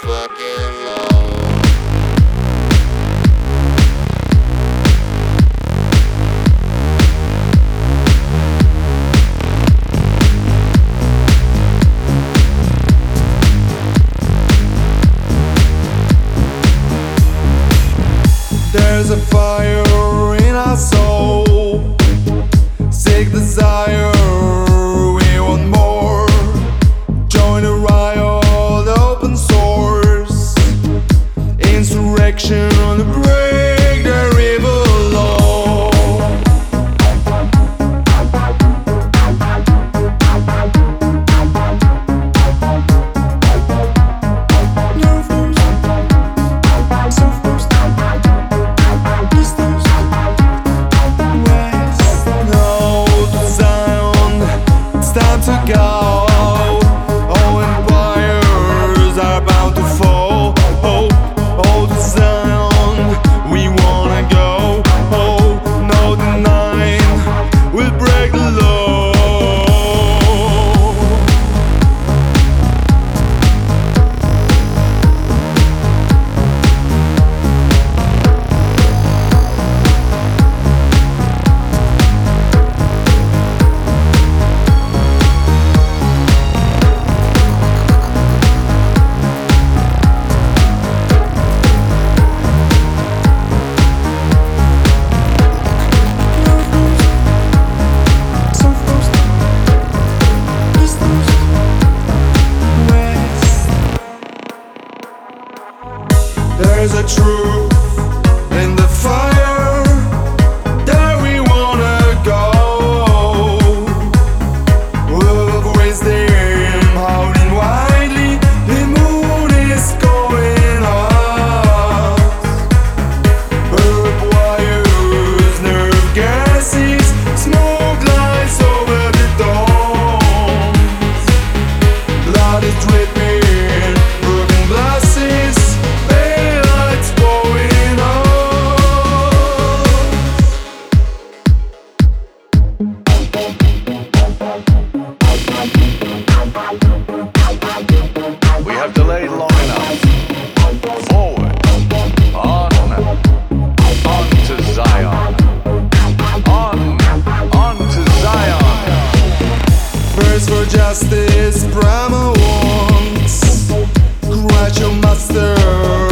fucking low. There's a fire in our soul, sick desire, we want more. Join the riot, open source, insurrection on the break the evil law. Time to go. All empires are bound to fall. Oh, to Zion, we wanna go. Oh, no denying, we'll break the law. There's a truth in the fire that we wanna go. Of wisdom howling widely, the moon is going up. Herb wires, nerve gases, smoke lights over the domes. Blood is dripping, broken glasses. We have delayed long enough. Forward, on to Zion. On to Zion. First for justice, Brahma wants. Crush your master.